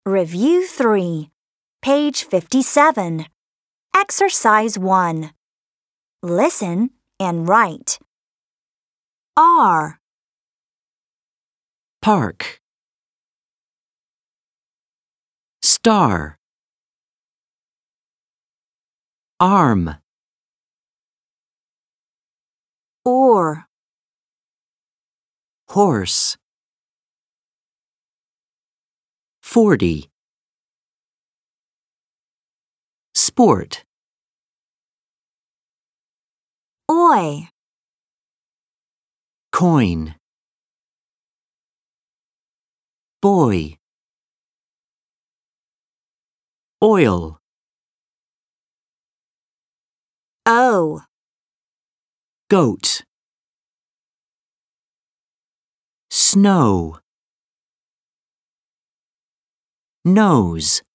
Review 3, page 57. Exercise 1. Listen and write. R. Park. Star. Arm. Or. Horse. 40. Sport. Oi. Coin. Boy. Oil. O. Goat. Snow. Nose.